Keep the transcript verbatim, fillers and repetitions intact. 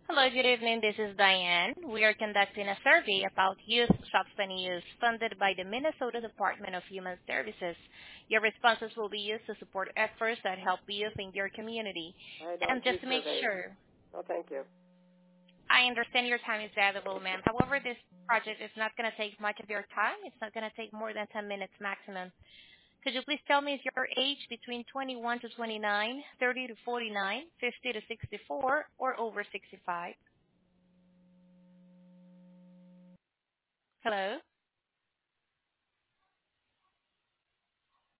Hello, good evening. This is Diane. We are conducting a survey about youth substance use funded by the Minnesota Department of Human Services. Your responses will be used to support efforts that help youth in your community. I don't And do just to make surveys. sure, No, thank you. I understand your time is valuable, ma'am. However, this project is not going to take much of your time. It's not going to take more than ten minutes maximum. Could you please tell me is your age between twenty-one to twenty-nine, thirty to forty-nine, fifty to sixty-four, or over sixty-five? Hello?